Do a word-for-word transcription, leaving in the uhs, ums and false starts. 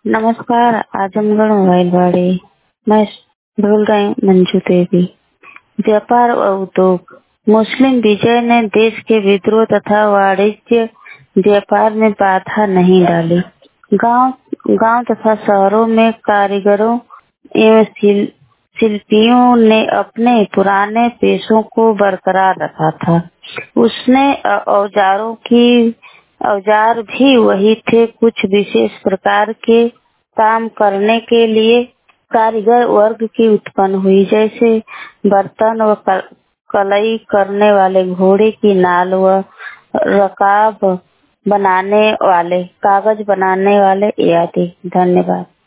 नमस्कार, आजमगढ़ मोबाइल वाड़ी। मैं बोल रही हूँ मंजू देवी। व्यापार और उद्योग। मुस्लिम विजय ने देश के विद्रोह तथा वाणिज्य व्यापार में बाधा नहीं डाली। गांव गांव तथा शहरों में कारीगरों एवं शिल, शिल्पियों ने अपने पुराने पेशों को बरकरार रखा था। उसने औजारों की औजार भी वही थे। कुछ विशेष प्रकार के काम करने के लिए कारीगर वर्ग की उत्पन्न हुई, जैसे बर्तन व कलई करने वाले, घोड़े की नाल व रकाब बनाने वाले, कागज बनाने वाले आदि। धन्यवाद।